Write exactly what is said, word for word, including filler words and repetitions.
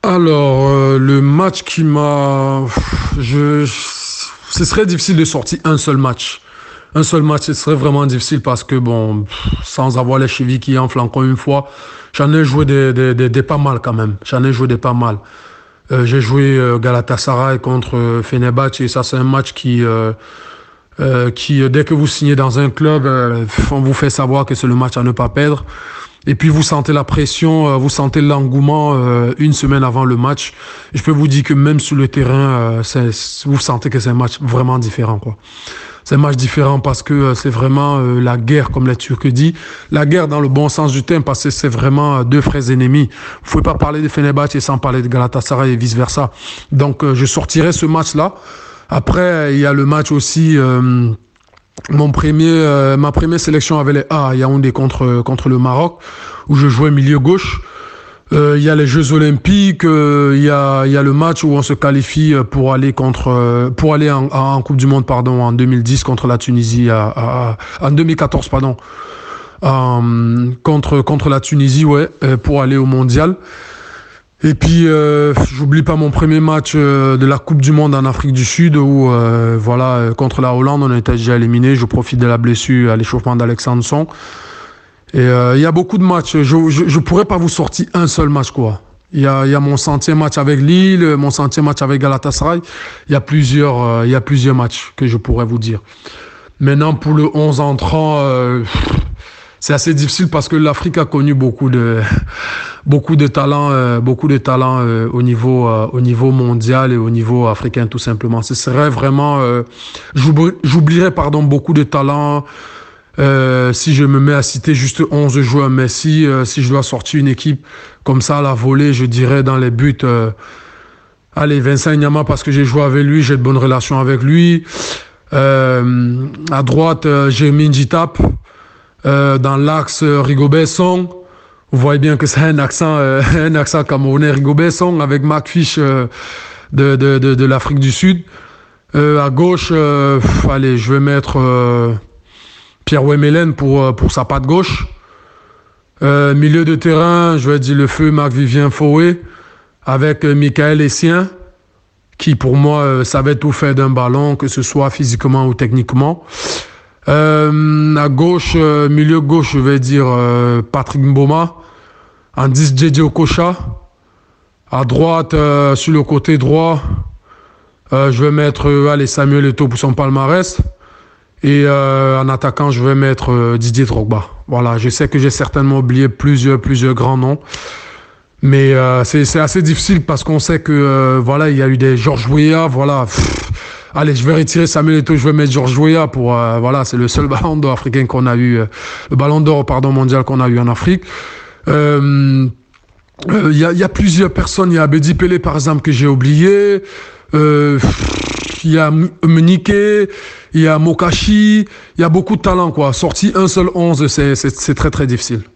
Alors, euh, le match qui m'a... Je... Ce serait difficile de sortir un seul match. Un seul match, ce serait vraiment difficile parce que, bon, sans avoir les chevilles qui enflent encore une fois, j'en ai joué des, des, des, des pas mal quand même. J'en ai joué des pas mal. Euh, j'ai joué euh, Galatasaray contre euh, Fenerbahçe et ça, c'est un match qui... Euh, euh, qui, dès que vous signez dans un club, euh, on vous fait savoir que c'est le match à ne pas perdre. Et puis vous sentez la pression, euh, vous sentez l'engouement euh, une semaine avant le match. Et je peux vous dire que même sur le terrain, euh, c'est, vous sentez que c'est un match vraiment différent, quoi. C'est un match différent parce que euh, c'est vraiment euh, la guerre, comme les Turcs disent. La guerre dans le bon sens du terme, parce que c'est vraiment euh, deux frères ennemis. Vous pouvez pas parler de Fenerbahçe sans parler de Galatasaray et vice-versa. Donc euh, je sortirai ce match-là. Après, il y a le match aussi... Euh, Mon premier, euh, ma première sélection avait les A à Yaoundé contre, contre le Maroc, où je jouais milieu gauche. Euh, il y a les Jeux Olympiques, euh, il y a, il y a le match où on se qualifie pour aller contre, euh, pour aller en, en Coupe du Monde, pardon, en deux mille dix contre la Tunisie, à, à, en deux mille quatorze, pardon, euh, contre, contre la Tunisie, ouais, pour aller au Mondial. Et puis, euh, j'oublie pas mon premier match euh, de la Coupe du Monde en Afrique du Sud où, euh, voilà, euh, contre la Hollande, on était déjà éliminé. Je profite de la blessure à l'échauffement d'Alexandre Son. Et il euh, y a beaucoup de matchs. Je, je, je pourrais pas vous sortir un seul match, quoi. Il y a, y a mon centième match avec Lille, mon centième match avec Galatasaray. Il y a plusieurs, il euh, y a plusieurs matchs que je pourrais vous dire. Maintenant, pour le onze entrant, euh, c'est assez difficile parce que l'Afrique a connu beaucoup de beaucoup de talents, euh, beaucoup de talents euh, au niveau euh, au niveau mondial et au niveau africain tout simplement. Ce serait vraiment, euh, j'oublierais pardon beaucoup de talents euh, si je me mets à citer juste onze joueurs. Mais si euh, si je dois sortir une équipe comme ça à la volée, je dirais dans les buts, euh, allez Vincent Nyama parce que j'ai joué avec lui, j'ai de bonnes relations avec lui. Euh, à droite, euh, Jermaine Djitap. Euh, dans l'axe euh, Rigobert Song, vous voyez bien que c'est un accent, euh, un accent camerounais, Rigobert Song, avec Mark Fish euh, de, de, de, de l'Afrique du Sud. Euh, à gauche, euh, pff, allez, je vais mettre euh, Pierre Wemelen pour, pour sa patte gauche. Euh, milieu de terrain, je vais dire le feu Marc-Vivien Foué, avec euh, Michael Essien, qui pour moi euh, savait tout faire d'un ballon, que ce soit physiquement ou techniquement. Euh, à gauche, euh, milieu gauche, je vais dire euh, Patrick Mboma. En dix, J J Okocha. À droite, euh, sur le côté droit, euh, je vais mettre euh, allez, Samuel Eto'o pour son palmarès. Et euh, en attaquant, je vais mettre euh, Didier Drogba. Voilà, je sais que j'ai certainement oublié plusieurs, plusieurs grands noms. Mais euh, c'est, c'est assez difficile parce qu'on sait que euh, voilà, il y a eu des Georges Weah, voilà. Pff, allez, je vais retirer Samuel Eto'o, je vais mettre Georges Weah pour euh, voilà, c'est le seul ballon d'or africain qu'on a eu, euh, le ballon d'or pardon mondial qu'on a eu en Afrique. Il euh, euh, y, a, y a plusieurs personnes, il y a Abedi Pelé par exemple que j'ai oublié. Euh, il y a Mnike, il y a Mokashi, il y a beaucoup de talents quoi. Sorti un seul onze, c'est, c'est, c'est très très difficile.